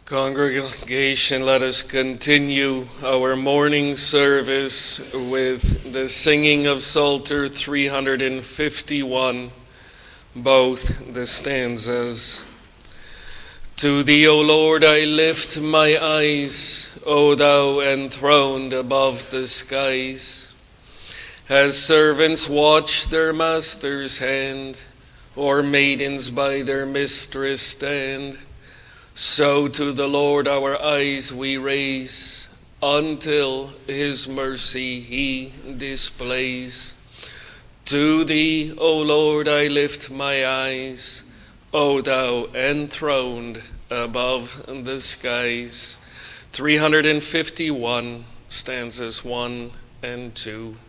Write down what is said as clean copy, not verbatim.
Congregation, let us continue our morning service with the singing of Psalter 351, both the stanzas. To thee, O Lord, I lift my eyes, O thou enthroned above the skies. As servants watch their master's hand, or maidens by their mistress stand, so to the Lord our eyes we raise, until his mercy he displays. To thee, O Lord, I lift my eyes, O thou enthroned above the skies. 351, stanzas 1 and 2.